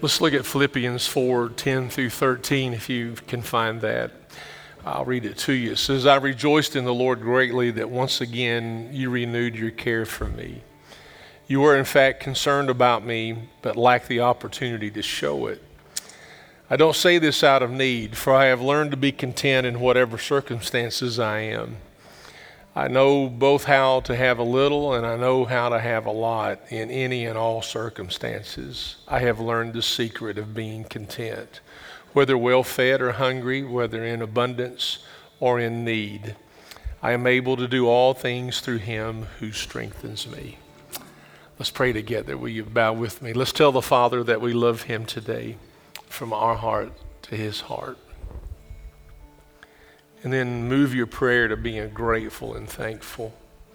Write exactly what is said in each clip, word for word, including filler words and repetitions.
Let's look at Philippians four, ten through thirteen, if you can find that. I'll read it to you. It says, I rejoiced in the Lord greatly that once again you renewed your care for me. You were in fact concerned about me, but lacked the opportunity to show it. I don't say this out of need, for I have learned to be content in whatever circumstances I am. I know both how to have a little and I know how to have a lot in any and all circumstances. I have learned the secret of being content, whether well-fed or hungry, whether in abundance or in need. I am able to do all things through him who strengthens me. Let's pray together. Will you bow with me? Let's tell the Father that we love him today from our heart to his heart. And then move your prayer to being grateful and thankful.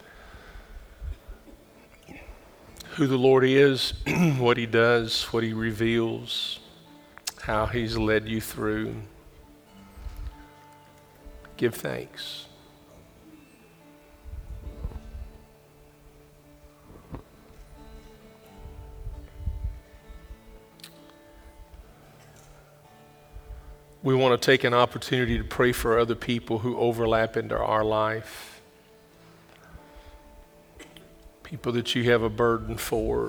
Who the Lord is, what he does, what he reveals, how he's led you through. Give thanks. We want to take an opportunity to pray for other people who overlap into our life. People that you have a burden for.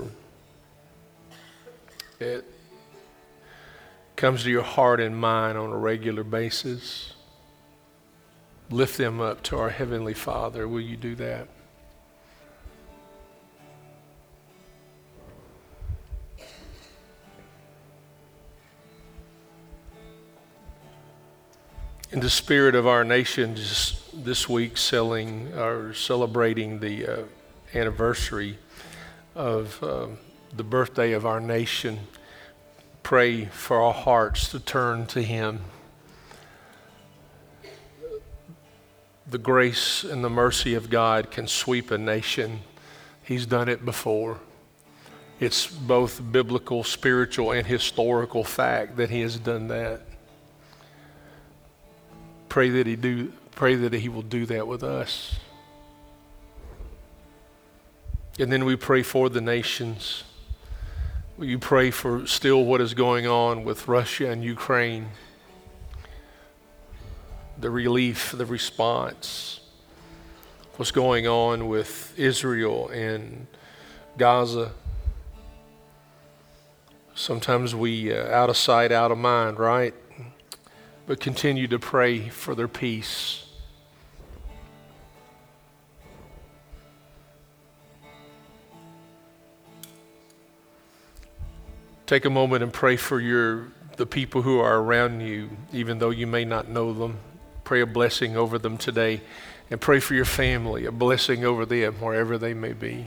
It comes to your heart and mind on a regular basis. Lift them up to our Heavenly Father. Will you do that? In the spirit of our nation, just this week selling or celebrating the uh, anniversary of uh, the birthday of our nation, pray for our hearts to turn to him. The grace and the mercy of God can sweep a nation. He's done it before. It's both biblical, spiritual, and historical fact that he has done that. Pray that he do. Pray that he will do that with us. And then we pray for the nations. Will you pray for still what is going on with Russia and Ukraine? The relief, the response. What's going on with Israel and Gaza? Sometimes we uh, out of sight, out of mind, right? But continue to pray for their peace. Take a moment and pray for your the people who are around you, even though you may not know them. Pray a blessing over them today, and pray for your family, a blessing over them wherever they may be.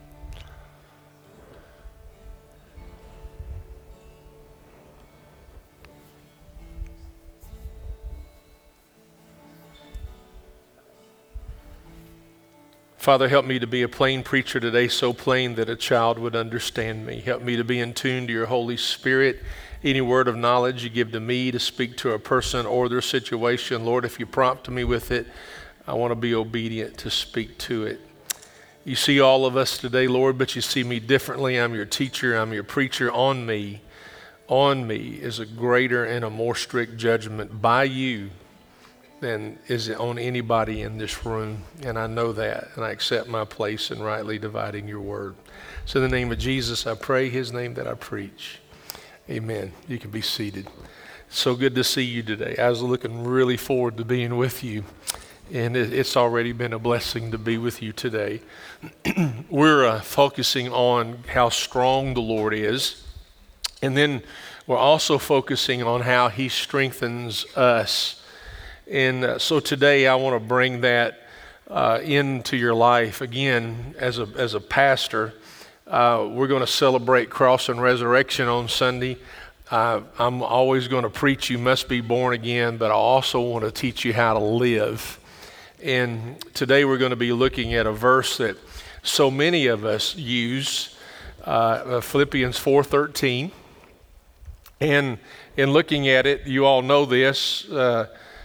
Father, help me to be a plain preacher today, so plain that a child would understand me. Help me to be in tune to your Holy Spirit. Any word of knowledge you give to me to speak to a person or their situation, Lord, if you prompt me with it, I want to be obedient to speak to it. You see all of us today, Lord, but you see me differently. I'm your teacher. I'm your preacher. On me, on me is a greater and a more strict judgment by you than is it on anybody in this room. And I know that, and I accept my place in rightly dividing your word. So in the name of Jesus, I pray, his name that I preach. Amen. You can be seated. So good to see you today. I was looking really forward to being with you, and it, it's already been a blessing to be with you today. We're uh, focusing on how strong the Lord is, and then we're also focusing on how he strengthens us. And uh, so today I want to bring that uh, into your life. Again, as a as a pastor, uh, we're going to celebrate Cross and Resurrection on Sunday. Uh, I'm always going to preach you must be born again, but I also want to teach you how to live. And today we're going to be looking at a verse that so many of us use, uh, Philippians four thirteen. And in looking at it, you all know this, uh,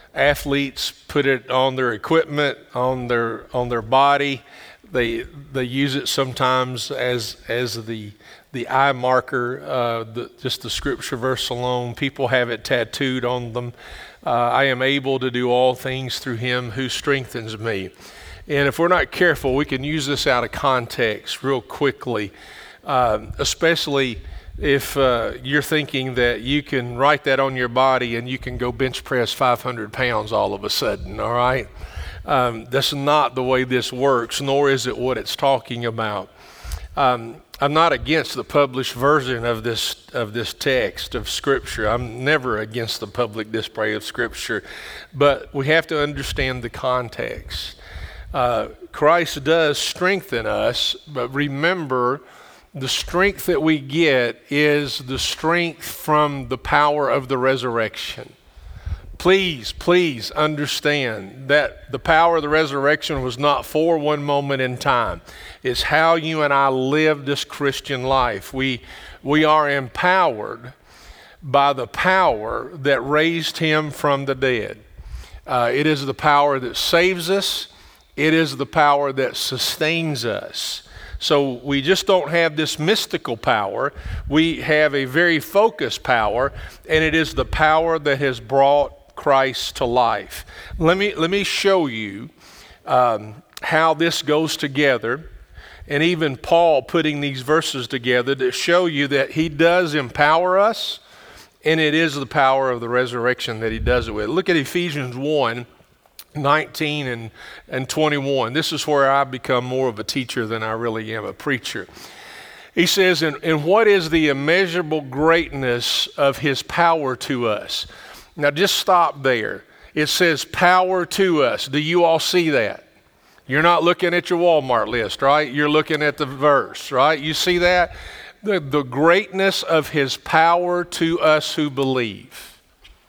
athletes put it on their equipment, on their on their body. They they use it sometimes as as the the eye marker, uh, the, just the scripture verse alone. People have it tattooed on them. Uh, I am able to do all things through him who strengthens me. And if we're not careful, we can use this out of context real quickly, uh, especially if uh, you're thinking that you can write that on your body and you can go bench press five hundred pounds all of a sudden, all right? Um, that's not the way this works, nor is it what it's talking about. Um, I'm not against the published version of this of this text of Scripture. I'm never against the public display of Scripture, but we have to understand the context. Uh, Christ does strengthen us, but remember, the strength that we get is the strength from the power of the resurrection. Please, please understand that the power of the resurrection was not for one moment in time. It's how you and I live this Christian life. We, we are empowered by the power that raised him from the dead. Uh, it is the power that saves us. It is the power that sustains us. So we just don't have this mystical power. We have a very focused power, and it is the power that has brought Christ to life. Let me let me show you um, how this goes together, and even Paul putting these verses together to show you that he does empower us, and it is the power of the resurrection that he does it with. Look at Ephesians one, nineteen and, and twenty-one. This is where I become more of a teacher than I really am a preacher. He says, and, and what is the immeasurable greatness of his power to us? Now just stop there. It says power to us. Do you all see that? You're not looking at your Walmart list, right? You're looking at the verse, right? You see that? The, the greatness of his power to us who believe.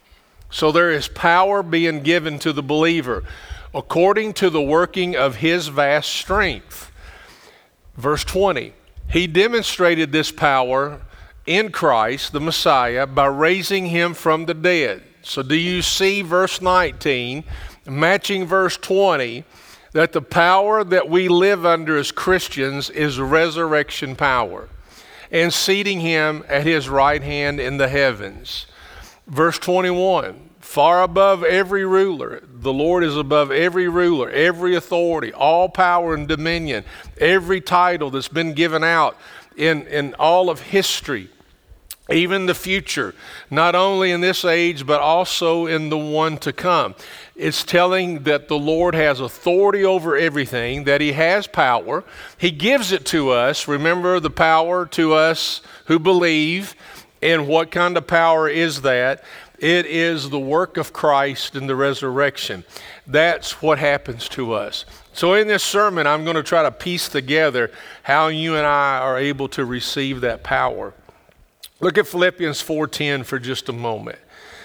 So there is power being given to the believer according to the working of his vast strength. Verse twenty, he demonstrated this power in Christ, the Messiah, by raising him from the dead. So do you see verse nineteen, matching verse twenty, that the power that we live under as Christians is resurrection power, and seating him at his right hand in the heavens. Verse twenty-one, far above every ruler, the Lord is above every ruler, every authority, all power and dominion, every title that's been given out in, in all of history, even the future, not only in this age, but also in the one to come. It's telling that the Lord has authority over everything, that he has power. He gives it to us. Remember the power to us who believe. And what kind of power is that? It is the work of Christ in the resurrection. That's what happens to us. So in this sermon, I'm going to try to piece together how you and I are able to receive that power. Look at Philippians four ten for just a moment.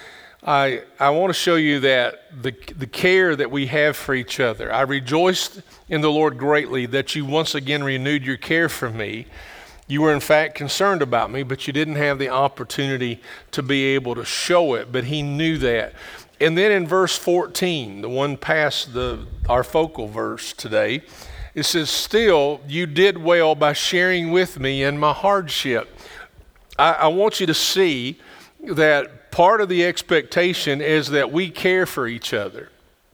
I I want to show you that the, the care that we have for each other. I rejoiced in the Lord greatly that you once again renewed your care for me. You were in fact concerned about me, but you didn't have the opportunity to be able to show it, but he knew that. And then in verse fourteen, the one past the our focal verse today, it says, still you did well by sharing with me in my hardship. I, I want you to see that part of the expectation is that we care for each other.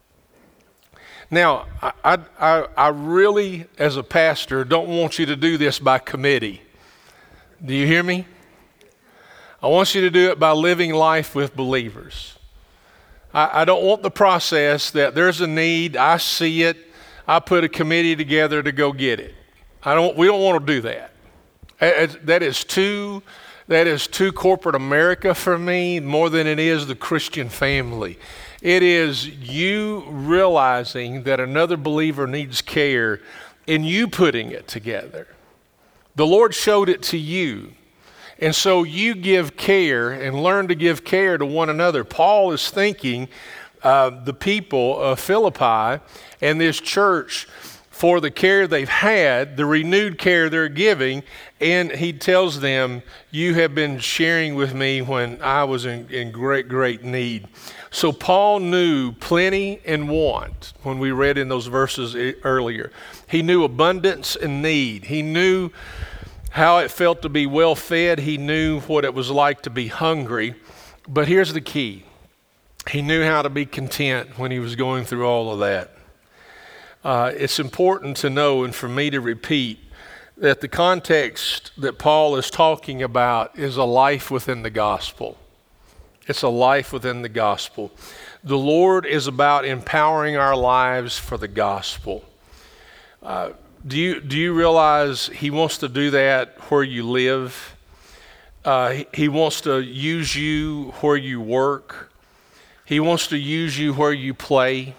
Now, I, I, I really, as a pastor, don't want you to do this by committee. Do you hear me? I want you to do it by living life with believers. I, I don't want the process that there's a need, I see it, I put a committee together to go get it. I don't. We don't want to do that. That is too... That is too corporate America for me, more than it is the Christian family. It is you realizing that another believer needs care and you putting it together. The Lord showed it to you. And so you give care and learn to give care to one another. Paul is thinking uh, the people of Philippi and this church for the care they've had, the renewed care they're giving, and he tells them, you have been sharing with me when I was in, in great, great need. So Paul knew plenty and want when we read in those verses earlier. He knew abundance and need. He knew how it felt to be well fed. He knew what it was like to be hungry. But here's the key. He knew how to be content when he was going through all of that. Uh, it's important to know, and for me to repeat, that the context that Paul is talking about is a life within the gospel. It's a life within the gospel. The Lord is about empowering our lives for the gospel. Uh, do you do you realize he wants to do that where you live? Uh, he, he wants to use you where you work. He wants to use you where you play.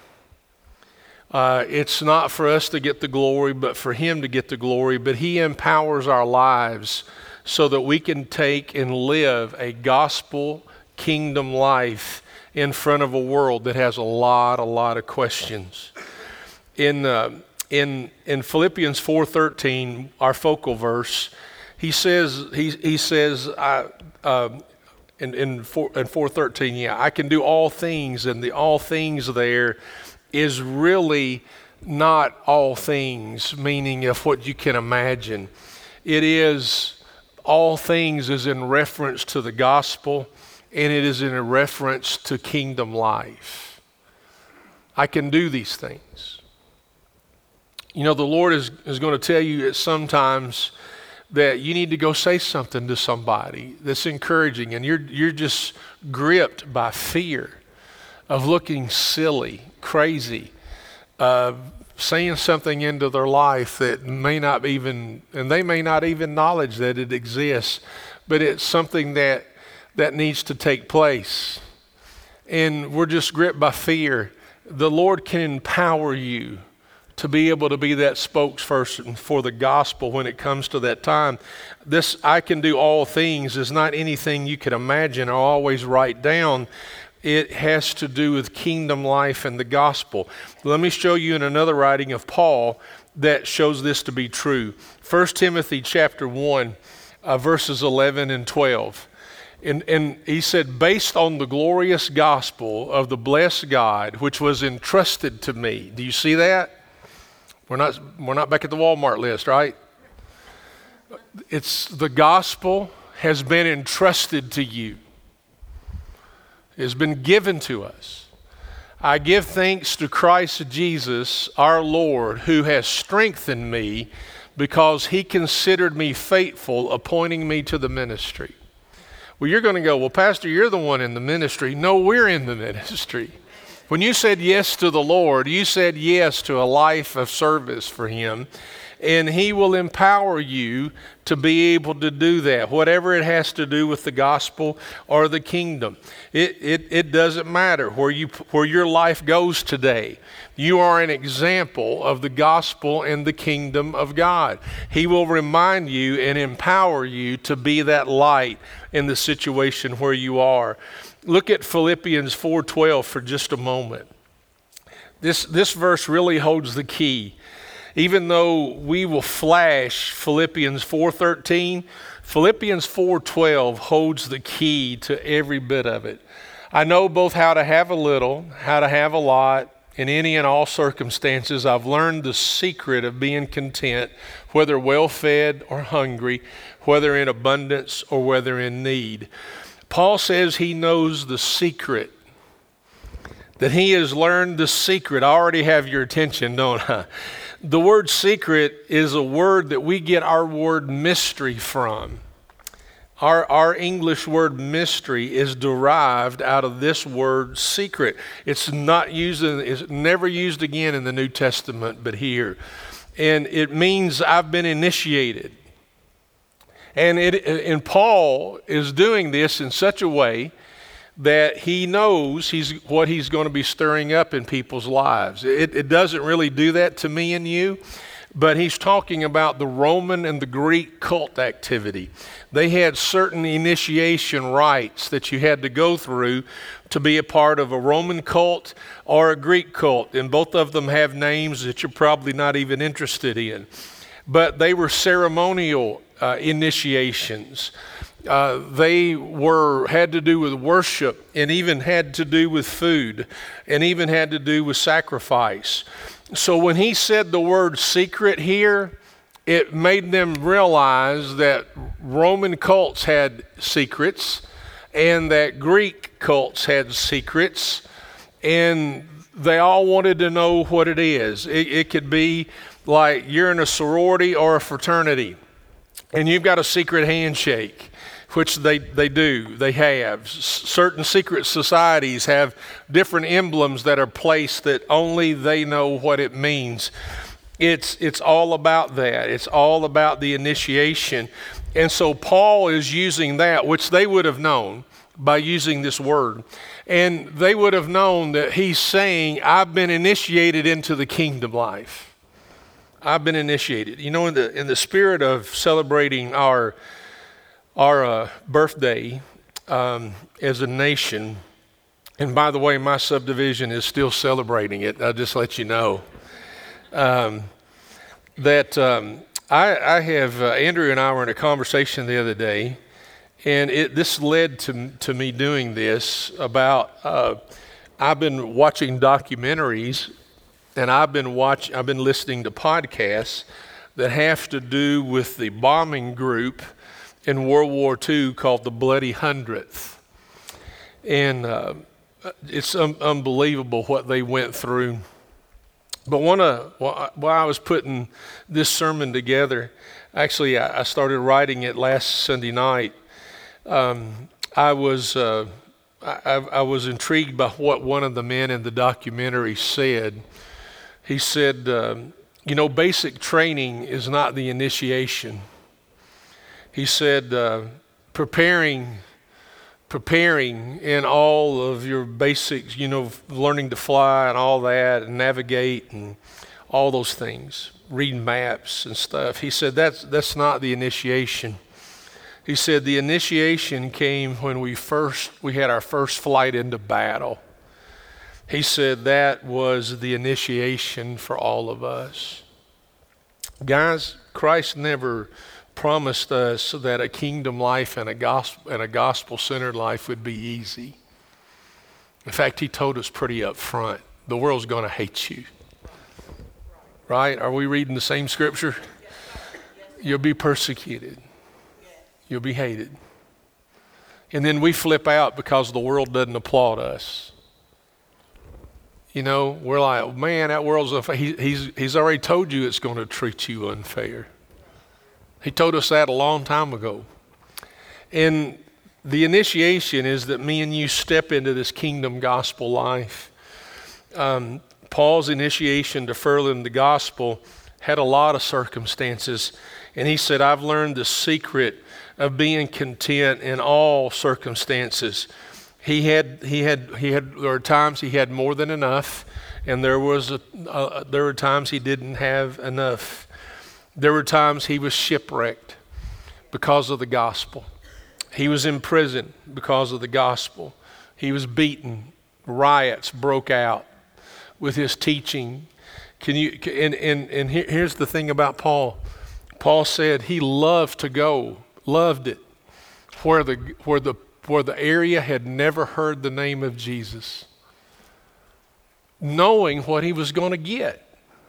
Uh, it's not for us to get the glory, but for him to get the glory. But he empowers our lives so that we can take and live a gospel kingdom life in front of a world that has a lot, a lot of questions. In uh, in in Philippians four thirteen, our focal verse, he says he he says I, uh, in in four in four thirteen, yeah, I can do all things, and the all things there is really not all things, meaning of what you can imagine. It is all things is in reference to the gospel, and it is in a reference to kingdom life. I can do these things. You know, the Lord is, is going to tell you at sometimes that you need to go say something to somebody that's encouraging, and you're you're just gripped by fear of looking silly, crazy, uh, saying something into their life that may not even, and they may not even acknowledge that it exists, but it's something that that needs to take place. And we're just gripped by fear. The Lord can empower you to be able to be that spokesperson for the gospel when it comes to that time. This I can do all things is not anything you can imagine or always write down. It has to do with kingdom life and the gospel. Let me show you in another writing of Paul that shows this to be true. First Timothy chapter one, uh, verses eleven and twelve. And, and he said, based on the glorious gospel of the blessed God, which was entrusted to me. Do you see that? We're not, we're not back at the Walmart list, right? It's the gospel has been entrusted to you. It has been given to us. I give thanks to Christ Jesus, our Lord, who has strengthened me because he considered me faithful, appointing me to the ministry. Well, you're going to go, well, Pastor, you're the one in the ministry. No, we're in the ministry. When you said yes to the Lord, you said yes to a life of service for him, and he will empower you to be able to do that, whatever it has to do with the gospel or the kingdom. It, it, it doesn't matter where you where your life goes today. You are an example of the gospel and the kingdom of God. He will remind you and empower you to be that light in the situation where you are. Look at Philippians four twelve for just a moment. This, this verse really holds the key. Even though we will flash Philippians four thirteen, Philippians four twelve holds the key to every bit of it. I know both how to have a little, how to have a lot. In any and all circumstances, I've learned the secret of being content, whether well-fed or hungry, whether in abundance or whether in need. Paul says he knows the secret, that he has learned the secret. I already have your attention, don't I? The word secret is a word that we get our word mystery from. Our, our English word mystery is derived out of this word secret. It's not used, in, it's never used again in the New Testament, but here. And it means I've been initiated. And, it, and Paul is doing this in such a way that he knows he's what he's going to be stirring up in people's lives. It, it doesn't really do that to me and you, but he's talking about the Roman and the Greek cult activity. They had certain initiation rites that you had to go through to be a part of a Roman cult or a Greek cult, and both of them have names that you're probably not even interested in. But they were ceremonial uh, initiations. Uh, they were had to do with worship, and even had to do with food, and even had to do with sacrifice. So when he said the word secret here, it made them realize that Roman cults had secrets and that Greek cults had secrets, and they all wanted to know what it is. It, it could be like you're in a sorority or a fraternity, and you've got a secret handshake, which they, they do, they have. S- certain secret societies have different emblems that are placed that only they know what it means. It's, it's all about that. It's all about the initiation. And so Paul is using that, which they would have known by using this word. And they would have known that he's saying, I've been initiated into the kingdom life. I've been initiated. You know, in the, in the spirit of celebrating our Our uh, birthday um, as a nation, and by the way, my subdivision is still celebrating it. I'll just let you know um, that um, I, I have, uh, Andrew and I were in a conversation the other day, and it, this led to, to me doing this about, uh, I've been watching documentaries, and I've been watch, I've been listening to podcasts that have to do with the bombing group in World War Two called the Bloody Hundredth. And uh, it's un- unbelievable what they went through. But one of, while I was putting this sermon together, actually I, I started writing it last Sunday night, um, I was uh, I, I was intrigued by what one of the men in the documentary said. He said, um, you know, basic training is not the initiation. He said, uh, preparing, preparing in all of your basics, you know, learning to fly and all that, and navigate and all those things, reading maps and stuff. He said, that's, that's not the initiation. He said, the initiation came when we first, we had our first flight into battle. He said that was the initiation for all of us. Guys, Christ never promised us that a kingdom life and a gospel and a gospel-centered life would be easy. In fact, he told us pretty up front, the world's going to hate you. Right? Are we reading the same scripture? You'll be persecuted. You'll be hated. And then we flip out because the world doesn't applaud us. You know, we're like, man, that world's unfair. He, he's, he's already told you it's going to treat you unfair. He told us that a long time ago. And the initiation is that me and you step into this kingdom gospel life. Um, Paul's initiation to further the gospel had a lot of circumstances. And he said, I've learned the secret of being content in all circumstances. He had, he had, he had, there were times he had more than enough, and there was, a, uh, there were times he didn't have enough. There were times he was shipwrecked because of the gospel. He was in prison because of the gospel. He was beaten. Riots broke out with his teaching. Can you? And and and here, here's the thing about Paul. Paul said he loved to go, loved it, where the where the where the area had never heard the name of Jesus, knowing what he was going to get.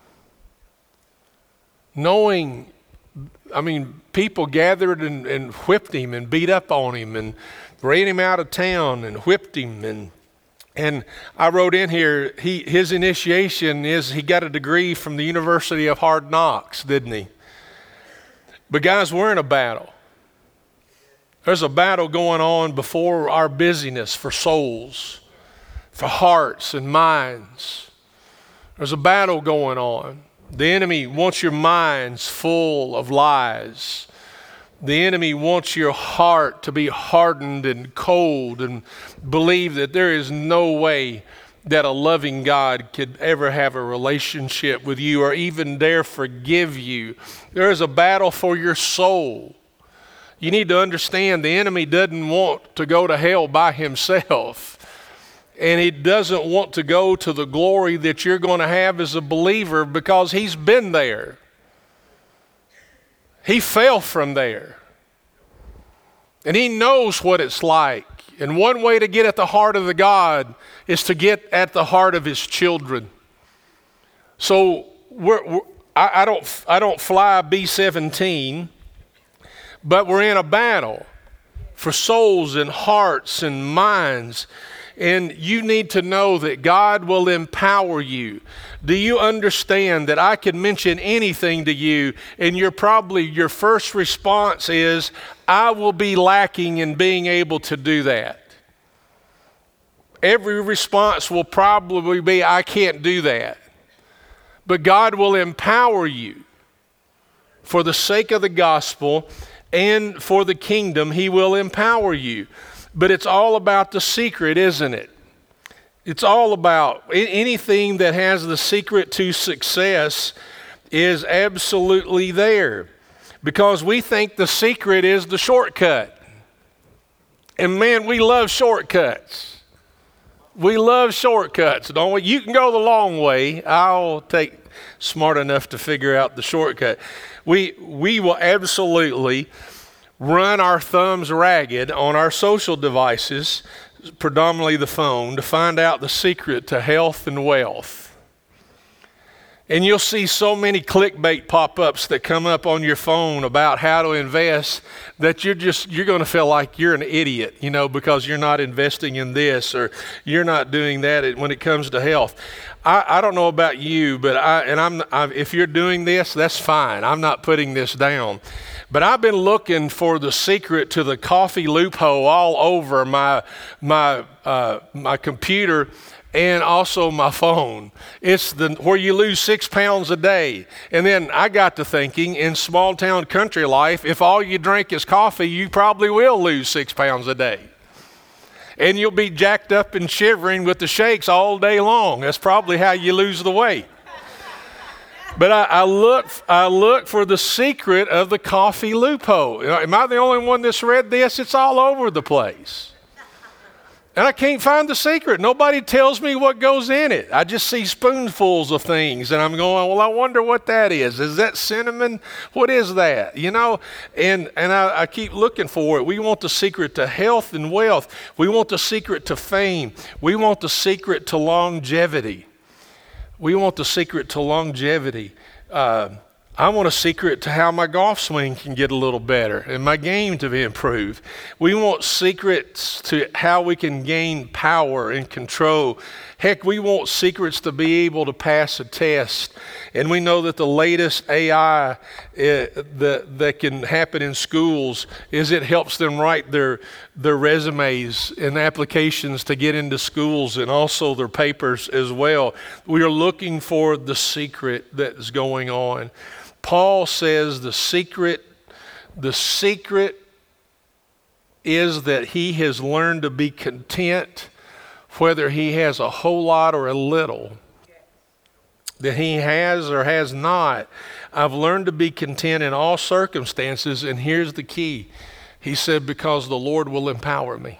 Knowing, I mean, people gathered and, and whipped him and beat up on him and ran him out of town and whipped him. And and I wrote in here, he his initiation is he got a degree from the University of Hard Knocks, didn't he? But guys, we're in a battle. There's a battle going on before our busyness for souls, for hearts and minds. There's a battle going on. The enemy wants your minds full of lies. The enemy wants your heart to be hardened and cold and believe that there is no way that a loving God could ever have a relationship with you or even dare forgive you. There is a battle for your soul. You need to understand the enemy doesn't want to go to hell by himself. And he doesn't want to go to the glory that you're going to have as a believer because he's been there. He fell from there. And he knows what it's like. And one way to get at the heart of the God is to get at the heart of his children. So we're, we're, I, I don't I don't fly B seventeen, but we're in a battle for souls and hearts and minds. And you need to know that God will empower you. Do you understand that I can mention anything to you and you're probably, your first response is, I will be lacking in being able to do that. Every response will probably be, I can't do that. But God will empower you for the sake of the gospel and for the kingdom. He will empower you. But it's all about the secret, isn't it? It's all about anything that has the secret to success is absolutely there. Because we think the secret is the shortcut. And man, we love shortcuts. We love shortcuts, don't we? You can go the long way. I'll take smart enough to figure out the shortcut. We, we will absolutely run our thumbs ragged on our social devices, predominantly the phone, to find out the secret to health and wealth. And you'll see so many clickbait pop-ups that come up on your phone about how to invest that you're just, you're going to feel like you're an idiot, you know, because you're not investing in this or you're not doing that when it comes to health. I, I don't know about you, but I, and I'm, I'm, if you're doing this, that's fine. I'm not putting this down. But I've been looking for the secret to the coffee loophole all over my my uh, my computer and also my phone. It's the where you lose six pounds a day. And then I got to thinking, in small town country life, if all you drink is coffee, you probably will lose six pounds a day. And you'll be jacked up and shivering with the shakes all day long. That's probably how you lose the weight. But I, I look I look for the secret of the coffee loophole. Am I the only one that's read this? It's all over the place. And I can't find the secret. Nobody tells me what goes in it. I just see spoonfuls of things and I'm going, well, I wonder what that is. Is that cinnamon? What is that? You know, and, and I, I keep looking for it. We want the secret to health and wealth. We want the secret to fame. We want the secret to longevity. We want the secret to longevity. Uh, I want a secret to how my golf swing can get a little better and my game to be improved. We want secrets to how we can gain power and control. Heck, we want secrets to be able to pass a test. And we know that the latest A I uh, that, that can happen in schools is it helps them write their, their resumes and applications to get into schools and also their papers as well. We are looking for the secret that is going on. Paul says the secret, the secret is that he has learned to be content whether he has a whole lot or a little. That he has or has not. I've learned to be content in all circumstances, and here's the key. He said, because the Lord will empower me.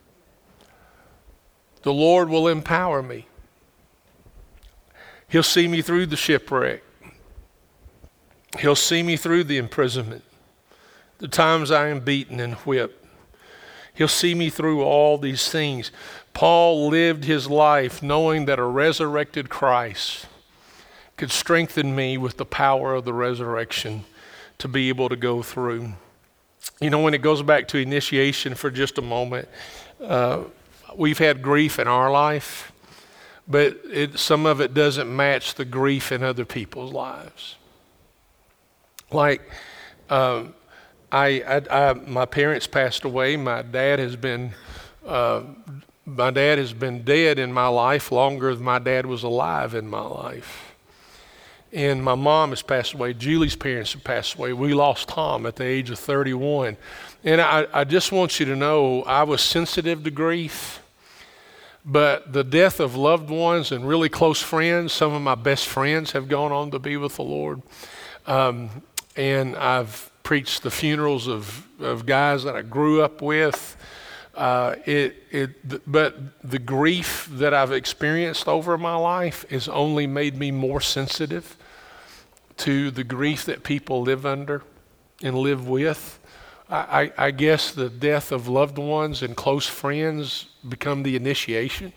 The Lord will empower me. He'll see me through the shipwreck. He'll see me through the imprisonment, the times I am beaten and whipped. He'll see me through all these things. Paul lived his life knowing that a resurrected Christ could strengthen me with the power of the resurrection to be able to go through. You know, when it goes back to initiation for just a moment, uh, we've had grief in our life, but it, some of it doesn't match the grief in other people's lives. Like, um, I, I, I, my parents passed away. My dad has been, uh, my dad has been dead in my life longer than my dad was alive in my life. And my mom has passed away. Julie's parents have passed away. We lost Tom at the age of thirty-one. And I, I just want you to know I was sensitive to grief, But the death of loved ones and really close friends, some of my best friends have gone on to be with the Lord. Um, and I've preached the funerals of, of guys that I grew up with. Uh, it, it, but the grief that I've experienced over my life has only made me more sensitive to the grief that people live under and live with. I, I guess the death of loved ones and close friends become the initiation.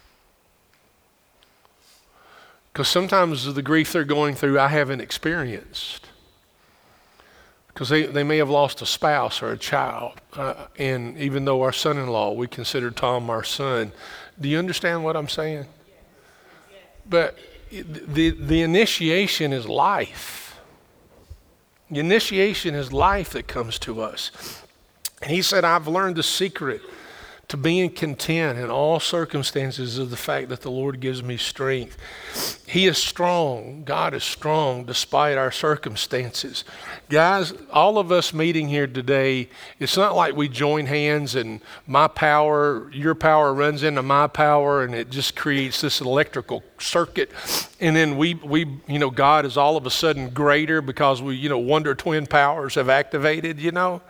Because sometimes the grief they're going through I haven't experienced. Because they, they may have lost a spouse or a child. Uh, and even though our son-in-law, we consider Tom our son. Do you understand what I'm saying? But the, the initiation is life. The initiation is life that comes to us. And he said, I've learned the secret to being content in all circumstances of the fact that the Lord gives me strength. He is strong. God is strong despite our circumstances. Guys, all of us meeting here today, it's not like we join hands and my power, your power runs into my power and it just creates this electrical circuit. And then we, we, you know, God is all of a sudden greater because we, you know, Wonder Twin powers have activated, you know.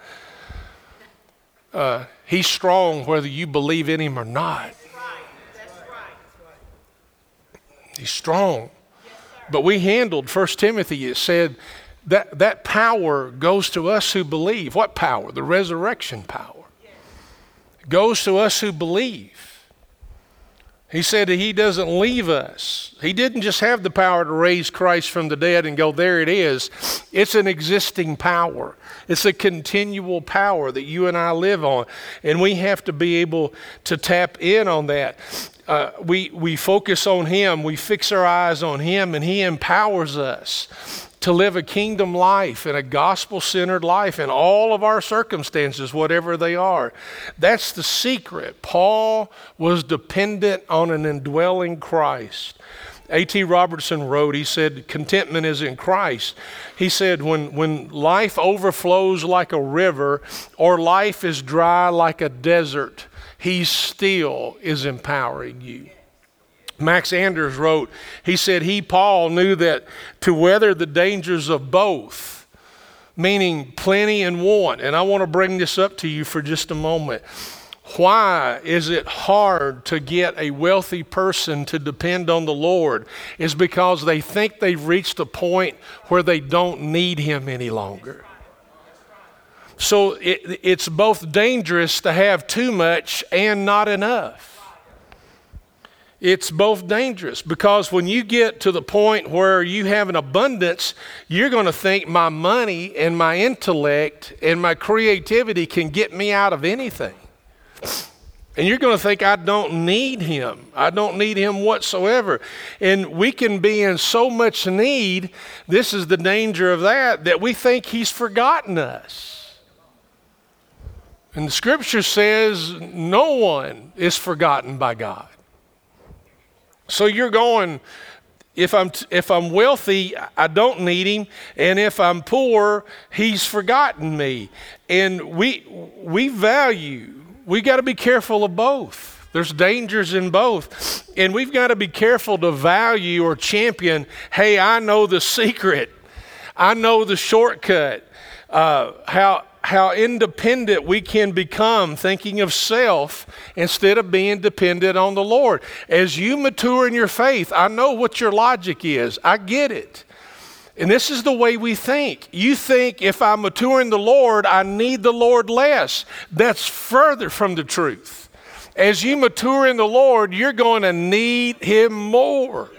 Uh, he's strong whether you believe in him or not. That's right. That's right. He's strong. Yes, but we handled First Timothy, it said that that power goes to us who believe. What power? The resurrection power. Yes. Goes to us who believe. He said that he doesn't leave us. He didn't just have the power to raise Christ from the dead and go, there it is. It's an existing power. It's a continual power that you and I live on. And we have to be able to tap in on that. Uh, we, we focus on him. We fix our eyes on him, and he empowers us to live a kingdom life and a gospel-centered life in all of our circumstances, whatever they are. That's the secret. Paul was dependent on an indwelling Christ. A T Robertson wrote, he said, contentment is in Christ. He said, when, when life overflows like a river or life is dry like a desert, he still is empowering you. Max Anders wrote, he said he, Paul, knew that to weather the dangers of both, meaning plenty and want. And I want to bring this up to you for just a moment. Why is it hard to get a wealthy person to depend on the Lord? Is because they think they've reached a point where they don't need him any longer. So it, it's both dangerous to have too much and not enough. It's both dangerous because when you get to the point where you have an abundance, you're going to think my money and my intellect and my creativity can get me out of anything. And you're going to think I don't need him. I don't need him whatsoever. And we can be in so much need, this is the danger of that, that we think he's forgotten us. And the scripture says no one is forgotten by God. So you're going, if I'm if I'm wealthy, I don't need him, and if I'm poor, he's forgotten me. And we we value, we got to be careful of both. There's dangers in both. And we've got to be careful to value or champion, hey, I know the secret. I know the shortcut. Uh, how how independent we can become thinking of self instead of being dependent on the Lord. As you mature in your faith, I know what your logic is. I get it. And this is the way we think. You think if I mature in the Lord, I need the Lord less. That's further from the truth. As you mature in the Lord, you're going to need him more.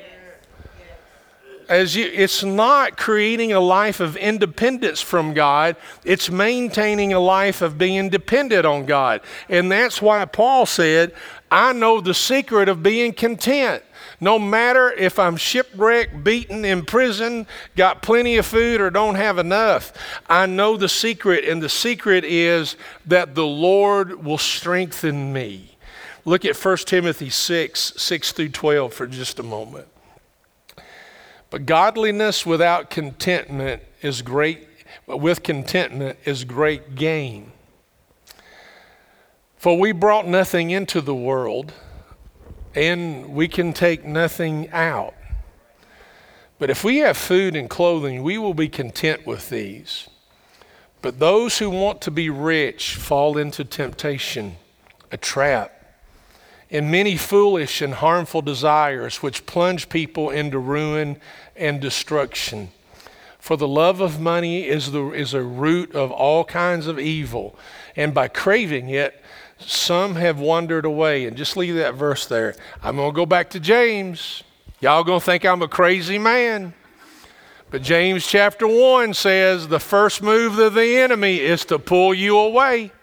As you, it's not creating a life of independence from God. It's maintaining a life of being dependent on God. And that's why Paul said, I know the secret of being content. No matter if I'm shipwrecked, beaten, in prison, got plenty of food or don't have enough. I know the secret, and the secret is that the Lord will strengthen me. Look at First Timothy six, six through twelve for just a moment. But godliness without contentment is great, with contentment is great gain. For we brought nothing into the world, and we can take nothing out. But if we have food and clothing, we will be content with these. But those who want to be rich fall into temptation, a trap, and many foolish and harmful desires which plunge people into ruin and destruction. For the love of money is the is a root of all kinds of evil, and by craving it, some have wandered away. And just leave that verse there. I'm going to go back to James. Y'all going to think I'm a crazy man. But James chapter one says the first move of the enemy is to pull you away.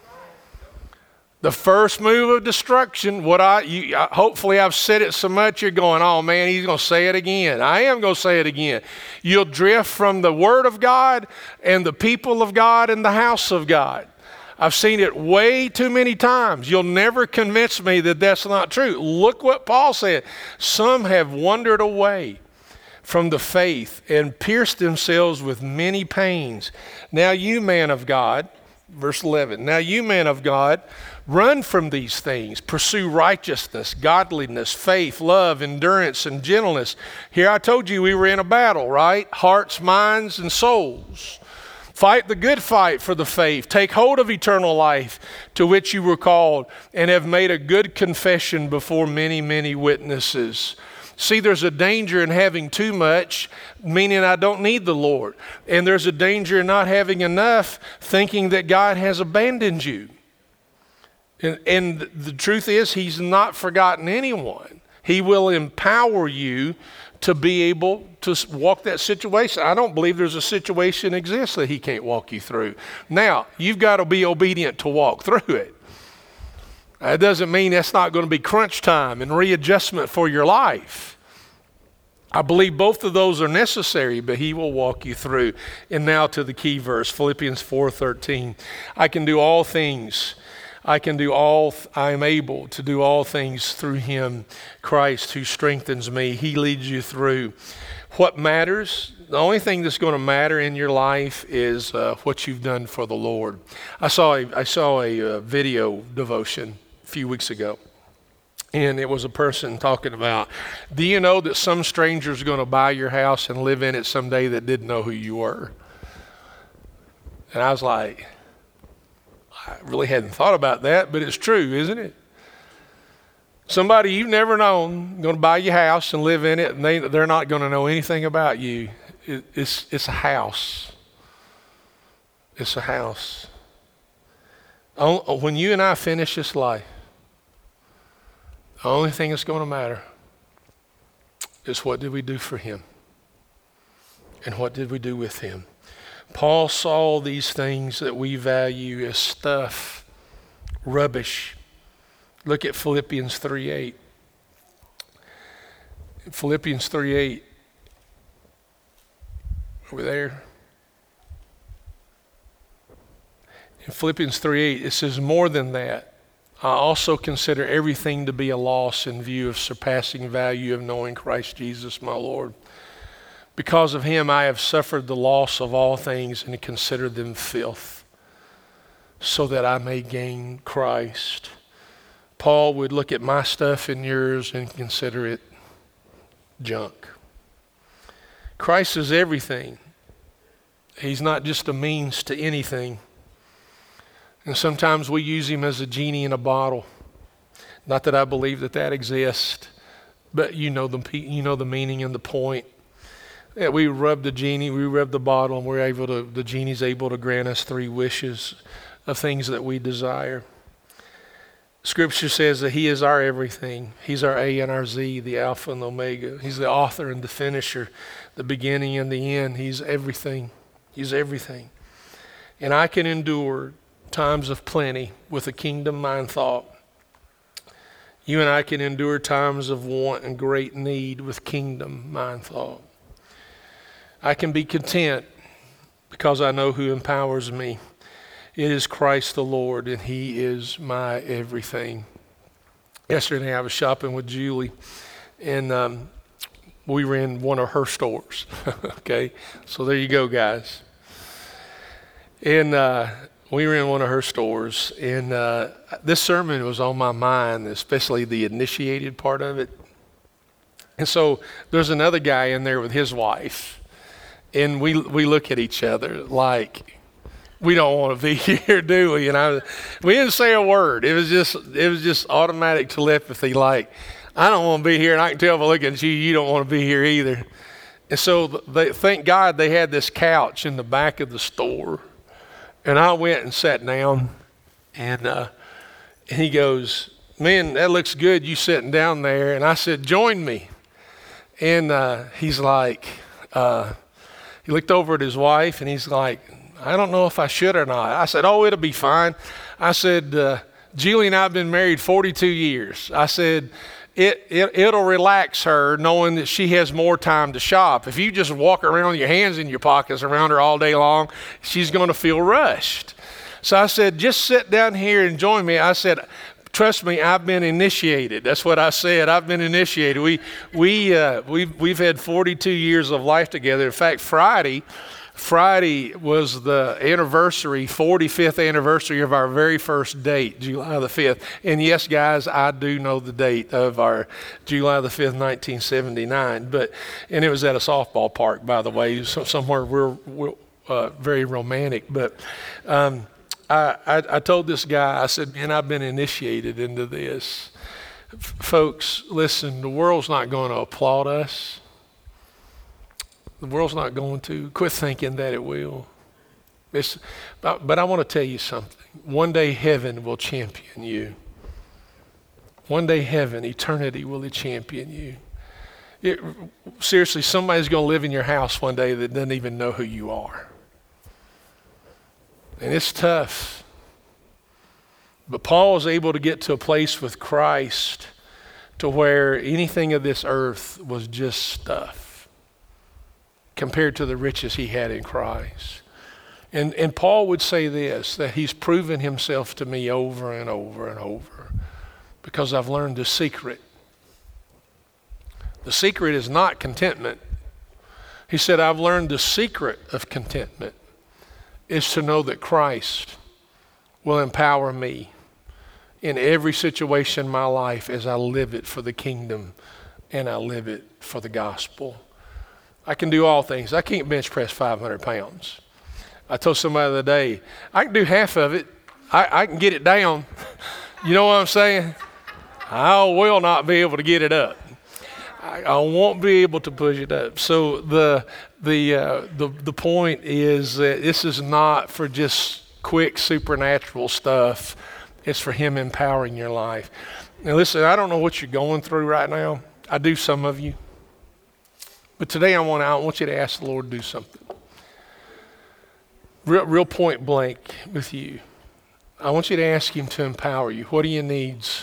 The first move of destruction, what I, you, hopefully I've said it so much you're going, oh man, he's going to say it again. I am going to say it again. You'll drift from the Word of God and the people of God and the house of God. I've seen it way too many times. You'll never convince me that that's not true. Look what Paul said. Some have wandered away from the faith and pierced themselves with many pains. Now you, man of God, verse eleven, now you, man of God, run from these things. Pursue righteousness, godliness, faith, love, endurance, and gentleness. Here I told you we were in a battle, right? Hearts, minds, and souls. Fight the good fight for the faith. Take hold of eternal life to which you were called and have made a good confession before many, many witnesses. See, there's a danger in having too much, meaning I don't need the Lord. And there's a danger in not having enough, thinking that God has abandoned you. And, and the truth is, He's not forgotten anyone. He will empower you to be able to walk that situation. I don't believe there's a situation exists that He can't walk you through. Now, you've got to be obedient to walk through it. That doesn't mean that's not going to be crunch time and readjustment for your life. I believe both of those are necessary, but He will walk you through. And now to the key verse, Philippians four thirteen. I can do all things. I can do all, I am able to do all things through Him, Christ, who strengthens me. He leads you through. What matters, the only thing that's going to matter in your life is uh, what you've done for the Lord. I saw a, I saw a uh, video devotion a few weeks ago, and it was a person talking about, do you know that some stranger's going to buy your house and live in it someday that didn't know who you were? And I was like, I really hadn't thought about that, but it's true, isn't it? Somebody you've never known going to buy your house and live in it, and they, they're not going to know anything about you. It, it's, it's a house. It's a house. When you and I finish this life, the only thing that's going to matter is what did we do for Him and what did we do with Him. Paul saw these things that we value as stuff, rubbish. Look at Philippians three eight. Philippians three eight. Are we there? In Philippians three eight, it says, more than that, I also consider everything to be a loss in view of surpassing value of knowing Christ Jesus my Lord. Because of Him, I have suffered the loss of all things and consider them filth, so that I may gain Christ. Paul would look at my stuff and yours and consider it junk. Christ is everything. He's not just a means to anything. And sometimes we use Him as a genie in a bottle. Not that I believe that that exists, but you know the, you know the meaning and the point. Yeah, we rub the genie, we rub the bottle, and we're able to, the genie's able to grant us three wishes of things that we desire. Scripture says that He is our everything. He's our A and our Z, the Alpha and the Omega. He's the author and the finisher, the beginning and the end. He's everything. He's everything. And I can endure times of plenty with a kingdom mind thought. You and I can endure times of want and great need with kingdom mind thought. I can be content because I know who empowers me. It is Christ the Lord, and He is my everything. Yesterday I was shopping with Julie, and um, we were in one of her stores. Okay, so there you go, guys. And uh, we were in one of her stores, and uh, this sermon was on my mind, especially the initiated part of it. And so there's another guy in there with his wife, and we we look at each other like, we don't want to be here, do we? And I, we didn't say a word. It was just it was just automatic telepathy, like, I don't want to be here, and I can tell by looking at you, you don't want to be here either. And so they, thank God they had this couch in the back of the store. And I went and sat down, and uh, he goes, man, that looks good, you sitting down there. And I said, join me. And uh, he's like, uh, he looked over at his wife, and he's like, I don't know if I should or not. I said, oh, it'll be fine. I said, uh, Julie and I have been married forty-two years. I said, It, it, it'll relax her knowing that she has more time to shop. If you just walk around with your hands in your pockets around her all day long, she's going to feel rushed. So I said, just sit down here and join me. I said, trust me, I've been initiated. That's what I said. I've been initiated. We, we, uh, we've, we've had forty-two years of life together. In fact, Friday, Friday was the anniversary, forty-fifth anniversary of our very first date, July the fifth. And yes, guys, I do know the date of our July the fifth, nineteen seventy-nine. But, and it was at a softball park, by the way, so somewhere we're, we're uh, very romantic. But um, I, I, I told this guy, I said, man, I've been initiated into this. F- folks, listen, the world's not going to applaud us. The world's not going to. Quit thinking that it will. It's, but, but I want to tell you something. One day heaven will champion you. One day heaven, eternity will champion you. It, seriously, somebody's going to live in your house one day that doesn't even know who you are. And it's tough. But Paul was able to get to a place with Christ to where anything of this earth was just stuff compared to the riches he had in Christ. And and Paul would say this, that he's proven himself to me over and over and over because I've learned the secret. The secret is not contentment. He said, I've learned the secret of contentment is to know that Christ will empower me in every situation in my life as I live it for the kingdom and I live it for the gospel. I can do all things. I can't bench press five hundred pounds. I told somebody the other day, I can do half of it. I, I can get it down. You know what I'm saying? I will not be able to get it up. I, I won't be able to push it up. So the the uh, the the point is that this is not for just quick supernatural stuff. It's for Him empowering your life. Now listen, I don't know what you're going through right now. I do, some of you. But today I want, I want you to ask the Lord to do something. Real, real point blank with you. I want you to ask Him to empower you. What are your needs?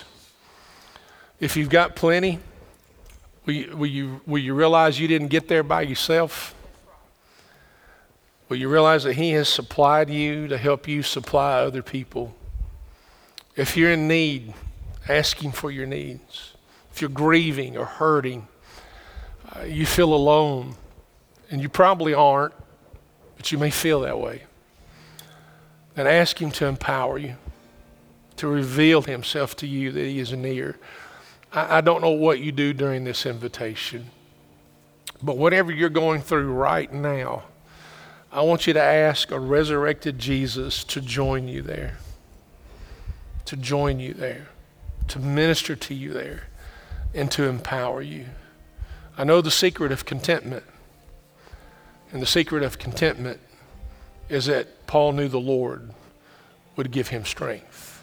If you've got plenty, will you, will you, will you realize you didn't get there by yourself? Will you realize that He has supplied you to help you supply other people? If you're in need, ask Him for your needs. If you're grieving or hurting, uh, you feel alone, and you probably aren't, but you may feel that way, then ask Him to empower you, to reveal Himself to you that He is near. I, I don't know what you do during this invitation, but whatever you're going through right now, I want you to ask a resurrected Jesus to join you there, to join you there, to minister to you there, and to empower you. I know the secret of contentment, and the secret of contentment is that Paul knew the Lord would give him strength.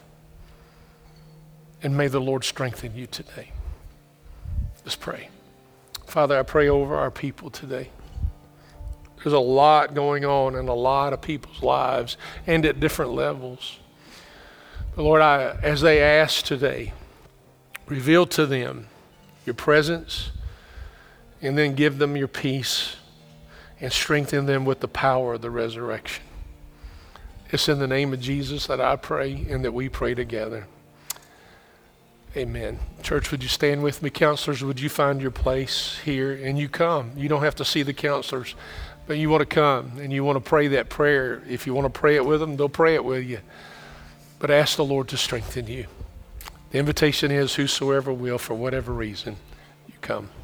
And may the Lord strengthen you today. Let's pray. Father, I pray over our people today. There's a lot going on in a lot of people's lives and at different levels. But Lord, I, as they ask today, reveal to them your presence, and then give them your peace and strengthen them with the power of the resurrection. It's in the name of Jesus that I pray and that we pray together. Amen. Church, would you stand with me? Counselors, would you find your place here? And you come. You don't have to see the counselors, but you want to come and you want to pray that prayer. If you want to pray it with them, they'll pray it with you. But ask the Lord to strengthen you. The invitation is whosoever will, for whatever reason, you come.